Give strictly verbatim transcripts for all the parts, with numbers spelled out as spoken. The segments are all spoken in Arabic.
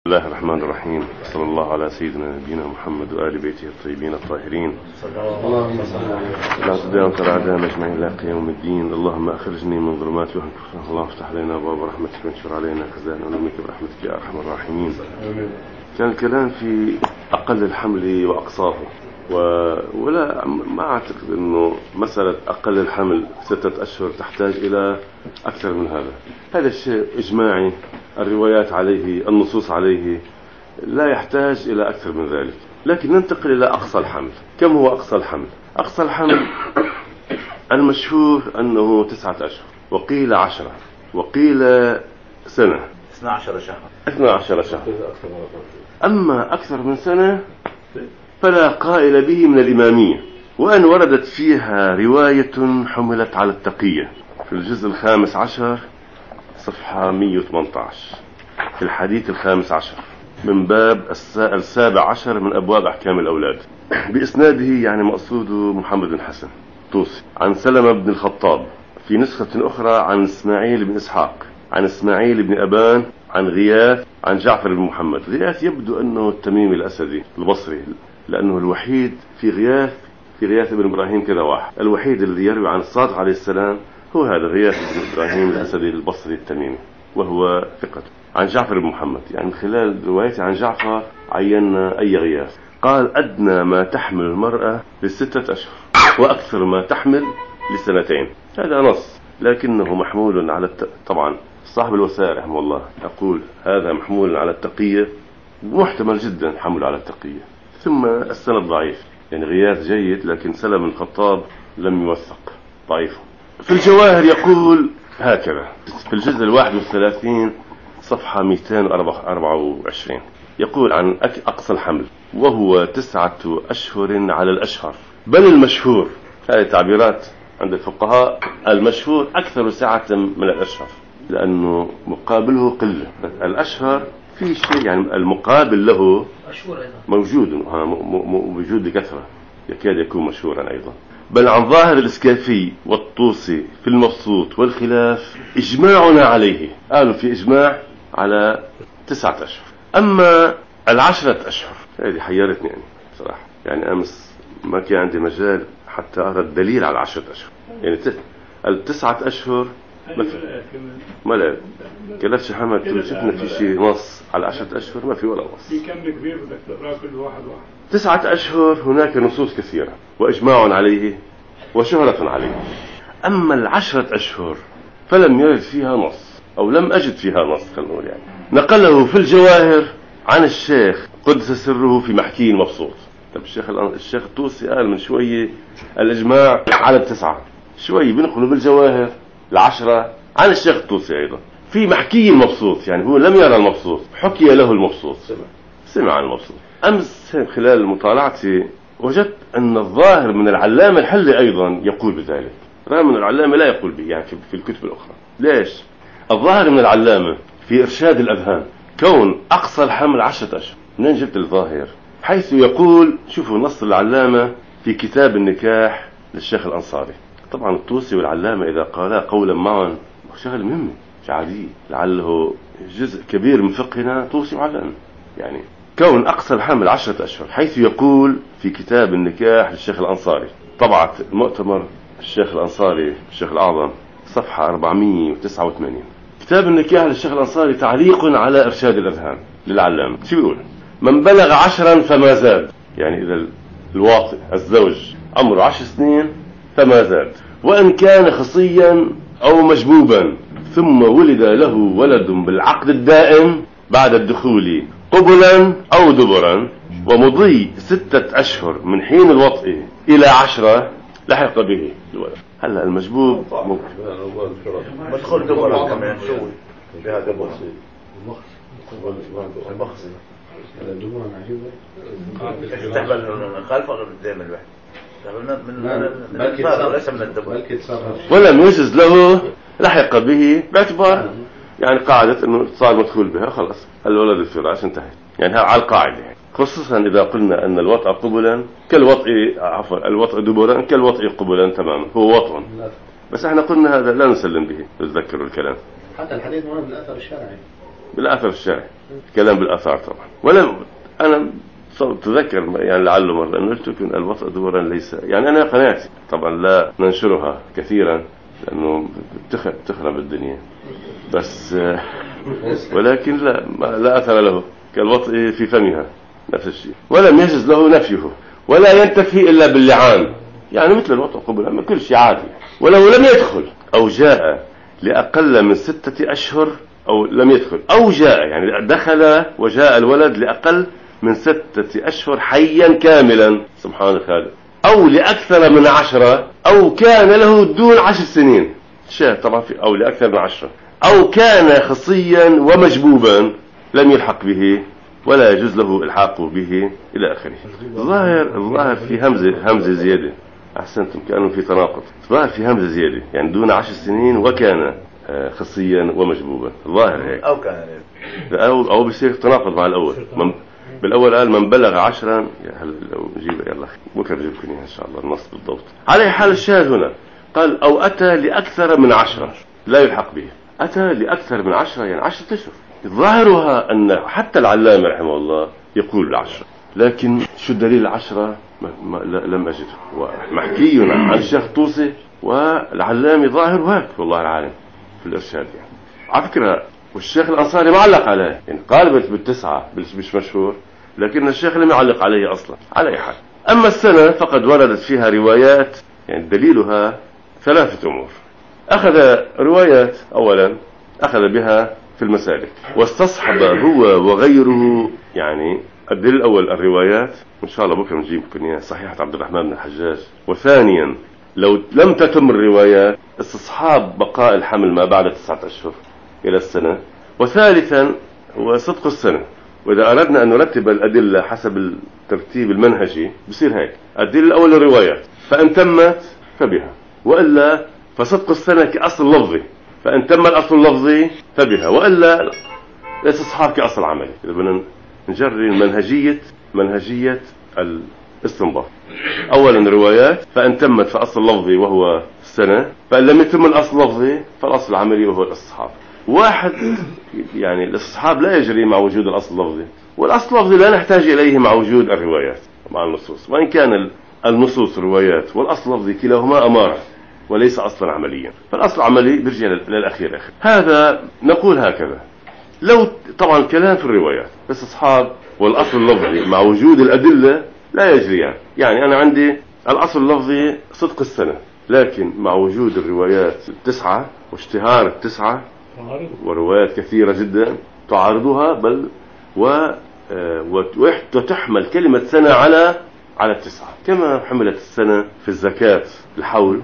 بسم الله الرحمن الرحيم. صلى الله على سيدنا نبينا محمد وآل بيته الطيبين الطاهرين. اللهم صل على لا تدام ترعدام اجمعين الى قيام الدين. اللهم اخرجني من ظلمات الوهم، اللهم افتح علينا ابواب رحمتك وانشر علينا خزائن علومك برحمتك يا ارحم الراحمين. كان الكلام في اقل الحمل واقصاه، و... ولا ما اعتقد انه مساله اقل الحمل ستة اشهر تحتاج الى اكثر من هذا. هذا الشيء اجماعي، الروايات عليه، النصوص عليه، لا يحتاج الى اكثر من ذلك. لكن ننتقل الى اقصى الحمل. كم هو اقصى الحمل؟ اقصى الحمل المشهور انه تسعة اشهر، وقيل عشرة، وقيل سنة، اثنا عشر شهر اثنا عشر شهر. اما اكثر من سنة فلا قائل به من الامامية، وان وردت فيها رواية حملت على التقية في الجزء الخامس عشر صفحة مئة وثمانية عشر في الحديث الخامس عشر من باب السابع عشر من أبواب أحكام الأولاد، بإسناده يعني مقصوده محمد بن حسن طوسي عن سلمة بن الخطاب، في نسخة أخرى عن إسماعيل بن إسحاق عن إسماعيل بن أبان عن غياث عن جعفر بن محمد. غياث يبدو أنه التميمي الأسدي البصري، لأنه الوحيد في غياث في غياث بن إبراهيم كذا واحد، الوحيد الذي يروي عن الصادق عليه السلام هو هذا غياث بن إبراهيم الأسدي البصري التميمي، وهو ثقة عن جعفر بن محمد. يعني من خلال روايته عن جعفر عينا أي غياث. قال: أدنى ما تحمل المرأة لستة أشهر، وأكثر ما تحمل لسنتين. هذا نص، لكنه محمول على الت... طبعا صاحب الوسائل رحمه الله يقول هذا محمول على التقية، محتمل جدا حمل على التقية. ثم السند ضعيف، يعني غياث جيد لكن سلم بن الخطاب لم يوثق، ضعيف. في الجواهر يقول هكذا في الجزء الواحد والثلاثين صفحة مئتين وأربعة وعشرين، يقول عن أقصى الحمل: وهو تسعة أشهر على الأشهر، بل المشهور، هذه تعبيرات عند الفقهاء، المشهور أكثر سعة من الأشهر، لأنه مقابله قلة. الأشهر في شيء يعني المقابل له موجود، موجود بكثرة، يكاد يكون مشهورا أيضا. بل عن ظاهر الإسكافي والطوسي في المبسوط والخلاف إجماعنا عليه، قالوا في إجماع على تسعة أشهر. أما العشرة أشهر هذه حيرتني يعني صراحة، يعني أمس ما كان عندي مجال حتى أرى الدليل على عشرة أشهر. يعني التسعة أشهر ما في، ما لا كلاش حمد شفنا في شيء نص على عشرة أشهر، ما في ولا نص. في كم كبير بدك تقرأ كل واحد واحد. تسعة أشهر هناك نصوص كثيرة وإجماع عليه وشهرة عليه. أما العشرة أشهر فلم يرد فيها نص، أو لم أجد فيها نص، خلينا نقول يعني. نقله في الجواهر عن الشيخ قدس سره في محكي المبسوط. طب الشيخ الشيخ الطوسي قال من شوية الإجماع على التسعة، شوي بنقله بالجواهر العشرة عن الشيخ الطوسي أيضا في محكي المبسوط. يعني هو لم يرى المبسوط، حكي له المبسوط، سمع عن المبسوط. أمس خلال مطالعتي وجدت أن الظاهر من العلامة الحلي أيضا يقول بذلك، رغم أن العلامة لا يقول به يعني في الكتب الأخرى. ليش؟ الظاهر من العلامة في إرشاد الأذهان كون أقصى الحمل عشرة أشهر. منين جبت الظاهر؟ حيث يقول، شوفوا نص العلامة في كتاب النكاح للشيخ الأنصاري. طبعا الطوسي والعلامة إذا قالا قولا معا شغل مهم عادي، لعله جزء كبير من فقهنا طوسي وعلامة. يعني كون أقصى الحمل عشرة أشهر، حيث يقول في كتاب النكاح للشيخ الأنصاري، طبعة المؤتمر الشيخ الأنصاري الشيخ الأعظم صفحة أربعمئة وتسعة وثمانين. كتاب النكاح للشيخ الأنصاري تعليق على إرشاد الأذهان للعلامة. شو يقول؟ من بلغ عشرا فما زاد، يعني إذا الواطئ الزوج عمره عشر سنين فما زاد، وإن كان خصيا أو مجبوبا ثم ولد له ولد بالعقد الدائم بعد الدخول قبلا أو دبرا، ومضي ستة أشهر من حين الوطء إلى عشرة، لحق به الولد. هلا المجبوب ممكن مدخل دبرا كمان شو بهذا بسيط. المخزن الدبرا عجيبة. استقبل خلف ولا قدام الواحد؟ من من الفار وليس من الدبر. ولم يجز له لحق به، باعتبار يعني قاعدة انه صار مدخول بها خلاص الولد الفراش انتهت. يعني على القاعدة، خصوصا اذا قلنا ان الوطء قبلا كالوطء عفوا الوطء دبرا كالوطء قبلا تماما، هو وطء. بس احنا قلنا هذا لا نسلم به، تذكروا الكلام. حتى الحديث هنا من الاثر الشرعي بالآثار الشرعي، كلام بالآثار طبعا. ولم أنا تذكر يعني لعله مرة أن قلت لكم الوطأ دورا ليس، يعني أنا قناعتي طبعا لا ننشرها كثيرا لأنه تخرب الدنيا، بس ولكن لا لا أثر له كالوطء في فمها نفس الشيء، ولم يجز له نفيه ولا ينتفي إلا باللعان، يعني مثل الوطء قبل كل شيء عادي. ولو لم يدخل أو جاء لأقل من ستة أشهر أو لم يدخل أو جاء يعني دخل وجاء الولد لأقل من ستة أشهر حيا كاملا سبحان الخالق، أو لأكثر من عشرة، أو كان له دون عشر سنين شاء طبعا في أو لأكثر من عشرة، أو كان خصيا ومجبوبا لم يلحق به ولا يجوز له الحاقه به إلى آخره. ظاهر الظاهر في همزة همزة زيادة، أحسنتم كأنه في تناقض، ظاهر في همزة زيادة يعني دون عشر سنين وكان خصيا ومجبوبا، ظاهر هيك أو كان أو أو بصير تناقض مع الأول. من بالأول قال من بلغ عشرا، هل لو نجيب يلا بكره بجيبكم إن شاء الله النص بالضبط. على حال الشاهد هنا قال أو أتى لأكثر من عشرة لا يلحق به، أتى لأكثر من عشرة يعني عشرة أشهر. ظاهرها أن حتى العلامة رحمه الله يقول العشرة، لكن شو الدليل العشرة ما لم أجده، ومحكي عن الشيخ طوسي والعلامة ظاهر هيك والله العالم في الإرشاد يعني. على فكرة والشيخ الأنصاري معلق عليه يعني قالبت بالتسعة مش مشهور، لكن الشيخ لم يعلق عليه أصلا. على أي حال أما السنة فقد وردت فيها روايات يعني دليلها ثلاثة أمور. أخذ روايات أولا أخذ بها في المسالك واستصحب هو وغيره، يعني الدليل الأول الروايات وإن شاء الله بكرة نجيب لكم صحيحة عبد الرحمن بن الحجاج. وثانيا لو لم تتم الروايات استصحاب بقاء الحمل ما بعد تسعة أشهر إلى السنة. وثالثا هو صدق السنة، وإذا أردنا أن نرتب الأدلة حسب الترتيب المنهجي بصير هيك: الدليل الأول الروايات فإن تمت فبها، وإلا فصدق السنة كأصل لفظي، فإن تم الأصل اللفظي فبها، وإلا الاستصحاب كأصل عملي. إذا بدنا نجري منهجية منهجية الاستنباط، أولا روايات فإن تمت فأصل لفظي وهو السنة، فإن لم يتم الأصل اللفظي فالأصل العملي وهو الاستصحاب. واحد يعني الاستصحاب لا يجري مع وجود الأصل اللفظي، والأصل اللفظي لا نحتاج إليه مع وجود الروايات مع النصوص، وإن كان النصوص روايات والأصل اللفظي كلاهما أمارة وليس أصلا عمليا، فالأصل العملي بيرجع للأخير آخر. هذا نقول هكذا لو طبعا كلام في الروايات بس أصحاب والأصل اللفظي مع وجود الأدلة لا يجريان. يعني أنا عندي الأصل اللفظي صدق السنة، لكن مع وجود الروايات التسعة واشتهار التسعة وروايات كثيرة جدا تعارضها، بل و وتحمل كلمة سنة على على التسعة، كما حملت السنة في الزكاة الحول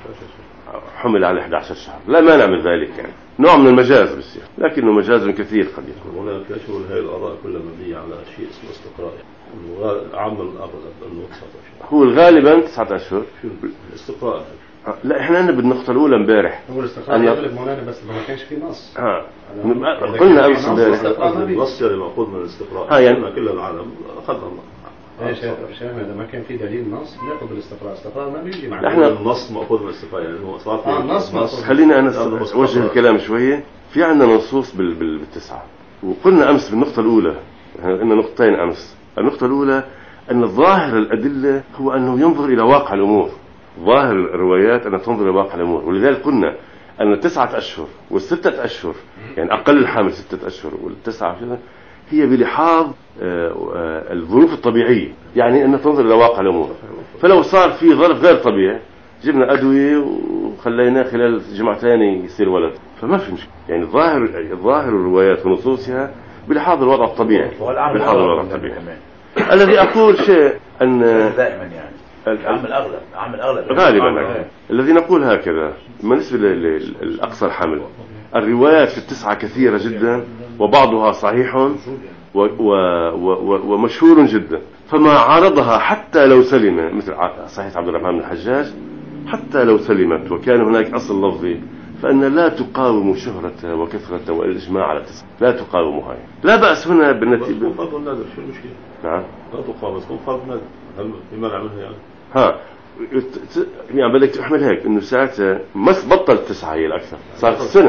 حمل على أحد عشر شهر. لا مانع من ذلك، يعني نوع من المجاز بس، لكنه مجاز كثير قد يكون. هناك أشهر هاي الآراء كلها مبنية على شيء اسمه استقراء، عام الأغلب هو الغالبا تسعة أشهر الاستقراء. لا احنا عندنا بالنقطة الأولى امبارح هو الاستقراء يغلب مولانا، بس ما كانش في نص. ها قلنا أمس امبارح نص اللي مأخوذ من الاستقراء. ها يعني كل العالم أخذنا يا شيخ إذا ما كان في دليل نص ناخذ بالاستقراء، الاستقراء ما بيجي مع احنا النص مأخوذ من الاستقراء، يعني هو صار في آه نص نص. خلينا أنا أوجه الكلام شوية. في عندنا نصوص بال بال بالتسعة، وقلنا أمس بالنقطة الأولى، احنا قلنا نقطتين أمس. النقطة الأولى أن ظاهر الأدلة هو أنه ينظر إلى واقع الأمور، ظاهر الروايات أن تنظر إلى واقع الأمور، ولذلك قلنا أن التسعة أشهر والستة أشهر يعني أقل الحامل ستة أشهر والتسعة هي بلحاظ الظروف الطبيعية، يعني أن تنظر إلى واقع الأمور. فلو صار في ظرف غير طبيعي جبنا أدوية وخليناه خلال جمعتين يصير ولد، فما في مشكلة. يعني ظاهر ظاهر الروايات ونصوصها بلحاظ الوضع الطبيعي، بلحاظ الوضع الطبيعي. الذي أقول شيء أن دائما يعني عام الأغلب عام الأغلب غالبا الذي نقول هكذا بالنسبة للأقصى الحمل. الروايات في التسعة كثيرة جدا وبعضها صحيح و و و ومشهور جدا، فما عارضها حتى لو سلم مثل صحيح عبد الرحمن بن الحجاج، حتى لو سلمت وكان هناك أصل لفظي فإن لا تقاوم شهرة وكثرة والإجماع على التسعة، لا تقاومها. لا بأس هنا بالنتيجة. فرض النادر شو المشكلة؟ نعم لا تقاوم، بس فرض النادر هل في مانع منها يعني؟ ها يعني بدك تحمل هيك إنه ساعتها مس بطل تسعة هي الأكثر، صارت السنة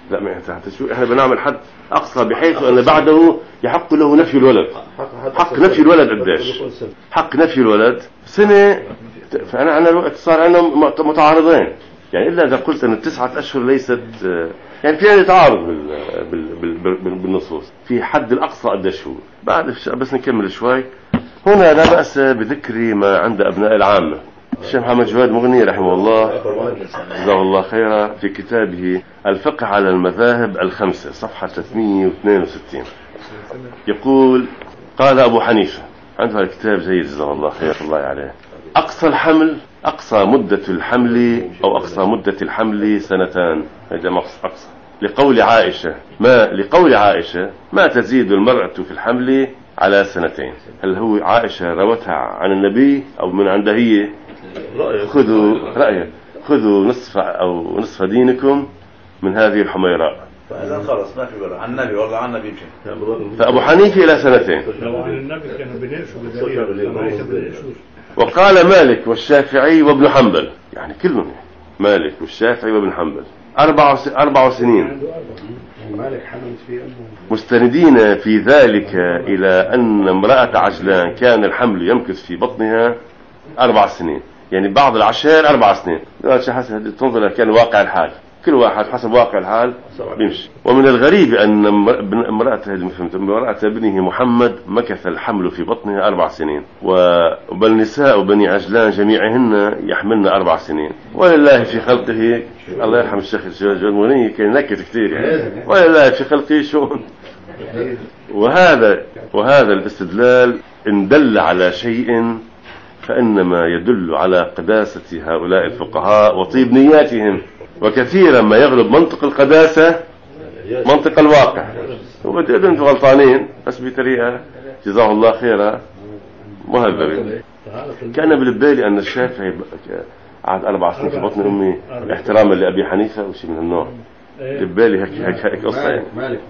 لا ما حتى شو احنا بنعمل حد اقصى بحيث ان بعده يحق له نفي الولد. حق نفي الولد قديش؟ حق نفي الولد سنة. فانا انا الوقت صار عندنا متعارضين، يعني الا اذا قلت ان التسعة اشهر ليست يعني فيها تعارض بال... بال... بال... بالنصوص. في حد الاقصى قديش هو؟ بعد بس نكمل شوي. هنا لا بأس بذكر ما عند ابناء العامة. الشيخ محمد جواد مغني رحمه الله جزاه الله خيرا في كتابه الفقه على المذاهب الخمسة صفحة ثلاثمئة واثنين وستين يقول: قال أبو حنيفة، عنده الكتاب جيد جزاه الله خير الله عليه: أقصى الحمل أقصى مدة الحمل أو أقصى مدة الحمل سنتان. هذا أقصى لقول عائشة ما لقول عائشة ما تزيد المرأة في الحمل على سنتين. هل هو عائشة روتها عن النبي أو من عنده هي؟ خذوا رأيه، خذوا نصف أو نصف دينكم من هذه الحميراء. فإذا خلص ما في ولا عن النبي والله عن النبي يمشي. فأبو حنيفة إلى سنتين. لو عن النبي كانوا بيناقشوا بدليل. وقال مالك والشافعي وابن حنبل، يعني كلهم مالك والشافعي وابن حنبل أربع أربع سنين مستندين في ذلك إلى أن امرأة عجلان كان الحمل يمكث في بطنها أربع سنين، يعني بعض العشائر أربع سنين. حسب تنظر كان واقع الحال، كل واحد حسب واقع الحال بيمشي. ومن الغريب أن امرأة امرأة ابنه محمد مكث الحمل في بطنها أربع سنين، وبل نساء بني عجلان جميعهن يحملن أربع سنين. ولله في خلقه، الله يرحم الشيخ جواد مغني كان نكت كثير يعني، ولله في خلقه شؤون. وهذا وهذا الاستدلال إن دل على شيء فإنما يدل على قداسة هؤلاء الفقهاء وطيب نياتهم. وكثيرا ما يغلب منطق القداسة منطق الواقع. وبتقدم انتوا غلطانين بس بطريقة جزاه الله خيرا مهذبة. كان بالبالي أن الشافعي قعد أربع سنين في بطن أمي احتراما لأبي حنيفة وشي من النوع. بالبالي هيك هيك هيك قصة يعني. مالك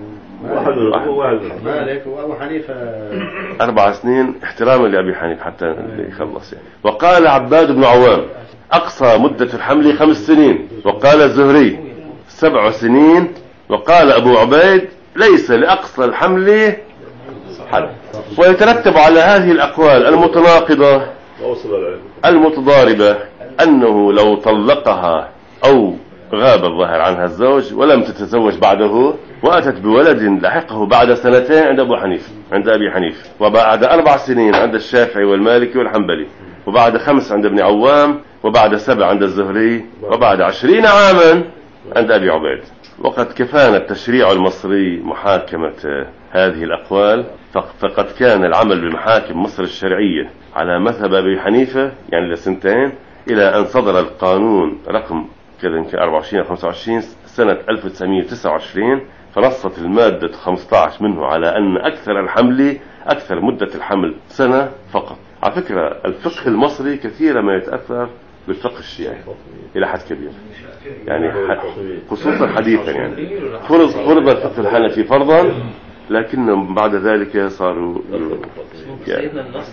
مالك وأبو حنيفة أربع سنين احتراما لأبي حنيفة حتى يخلص يعني. وقال عباد بن عوام: أقصى مدة الحمل خمس سنين. وقال الزهري سبع سنين. وقال أبو عبيد: ليس لأقصى الحمل حد. ويترتب على هذه الأقوال المتناقضة المتضاربة أنه لو طلقها أو غاب الظاهر عنها الزوج ولم تتزوج بعده وأتت بولد لحقه بعد سنتين عند أبو حنيفة عند أبي حنيفة، وبعد أربع سنين عند الشافعي والمالكي والحنبلي، وبعد خمس عند ابن عوام، وبعد سبع عند الزهري، وبعد عشرين عاما عند أبي عبيد. وقد كفانا التشريع المصري محاكمة هذه الأقوال، فقد كان العمل بمحاكم مصر الشرعية على مذهب أبي حنيفة يعني لسنتين، إلى أن صدر القانون رقم كذا يمكن أربعة وعشرين أو خمسة وعشرين سنة ألف وتسعمئة وتسعة وعشرين، فنصت المادة خمسة عشر منه على أن أكثر الحمل أكثر مدة الحمل سنة فقط. على فكرة الفقه المصري كثيرا ما يتأثر بالفقه الشيعي إلى حد كبير، يعني خصوصا حديثا يعني فرض فرض الفقه الحنفي فرضا، لكن بعد ذلك صاروا يعني.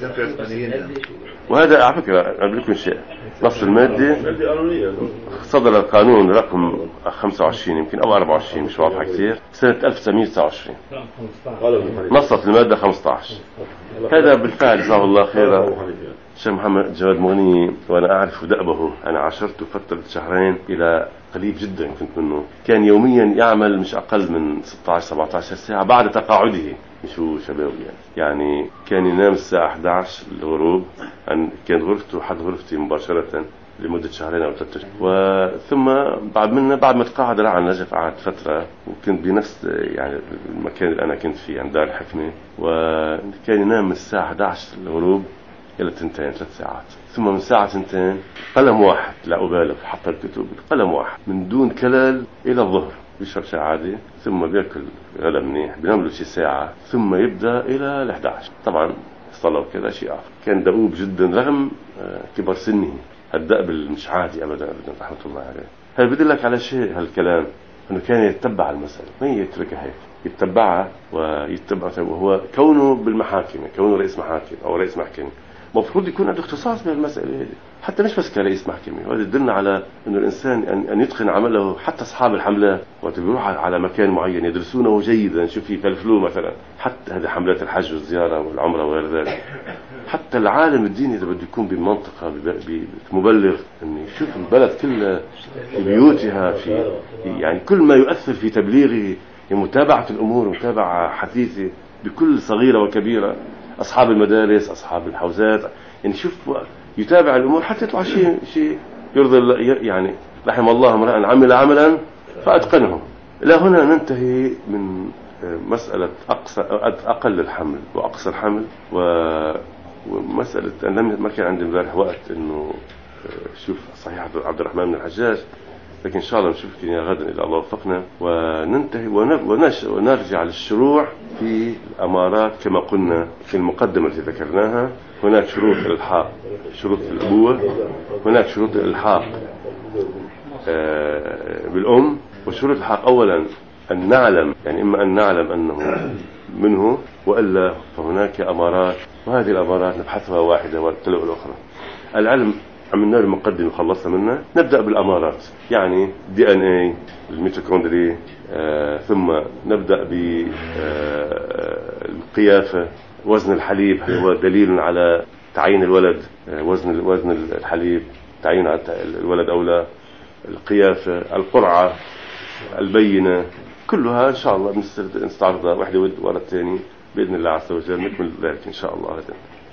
وهذا على فكرة أقول لكم شيء، نص المادة صدر القانون رقم خمسة وعشرين يمكن أو أربعة وعشرين مش واضحة كثير سنة ألف وتسعمئة وتسعة وعشرين، نصت المادة خمسة عشر. هذا بالفعل جزاه الله خيرا الشيخ محمد جواد مغني، وأنا أعرف دأبه، أنا عاشرته فترة شهرين إلى قريب جدا كنت منه، كان يوميا يعمل مش أقل من ستة عشر سبعة عشر ساعة بعد تقاعده. شو شباب يعني يعني كان ينام الساعة أحد عشر الغروب، كانت غرفته حد غرفتي مباشرة لمدة شهرين أو ثلاثة شهور، وثم بعد منه بعد ما تقاعد راح على النجف قعد فترة، وكنت بنفس يعني المكان اللي أنا كنت فيه عند دار الحكمة، وكان ينام من الساعة أحد عشر الغروب إلى تنتين ثلاث ساعات، ثم من ساعة تنتين قلم واحد لا أبالغ حتى الكتب قلم واحد من دون كلل إلى الظهر، بيشرب شاي عادي، ثم بياكل غدا منيح، بينام له شي ساعة، ثم يبدأ إلى الأحد عشر. طبعا صلى وكذا شيء آخر. كان دؤوب جدا رغم كبر سنه، الدأب مش عادي أبدا أبدا رحمة الله عليه. هل بدلك على شيء هالكلام أنه كان يتبع المسألة، ما يتركها هيك، يتبعها ويتبع، وهو كونه بالمحاكم، كونه رئيس محاكم أو رئيس محكمة مفروض يكون عنده اختصاص بهالمسألة هذه، حتى مش بس كرئيس محكمة. وهذا يدلنا على أنه الإنسان أن يتقن عمله. حتى أصحاب الحملات وقت بيروح على مكان معين يدرسونه جيدا، شوف يفلفلوه مثلا، حتى هذه حملات الحج والزيارة والعمرة وغير ذلك. حتى العالم الديني إذا بده يكون بمنطقة بمبلغ، أن يشوف البلد كلها في بيوتها، في يعني كل ما يؤثر في تبليغه، متابعة الأمور، متابعة حثيثة بكل صغيرة وكبيرة. أصحاب المدارس، أصحاب الحوزات، يعني شوف يتابع الأمور حتى يطلع شيء شيء يرضي الله. يعني رحم الله امرأ عمل عملا فأتقنه. إلى هنا ننتهي من مسألة أقصى أقل الحمل وأقصى الحمل، ومسألة أنا ما كان عندي امبارح وقت إنه شوف صحيح عبد الرحمن بن الحجاج، لكن إن شاء الله نشوفك غدا إذا الله وفقنا، وننتهي ونرجع للشروع في الأمارات كما قلنا في المقدمة التي ذكرناها. هناك شروط الإلحاق، شروط الأبوة، هناك شروط الإلحاق بالأم. وشروط الإلحاق أولا أن نعلم، يعني إما أن نعلم أنه منه وإلا فهناك أمارات، وهذه الأمارات نبحثها واحدة والتلو الأخرى. العلم عملنا له مقدمة خلصنا منها، نبدأ بالأمارات، يعني دي ان اي، الميتوكوندري، آه، ثم نبدأ بالقيافة، وزن الحليب هو دليل على تعيين الولد، آه، وزن وزن الحليب تعيين على الولد أو لا، القيافة، القرعة، البينة، كلها إن شاء الله نستعرضها واحدة ورا الثانية بإذن الله عز وجل. نكمل ذلك إن شاء الله غدا.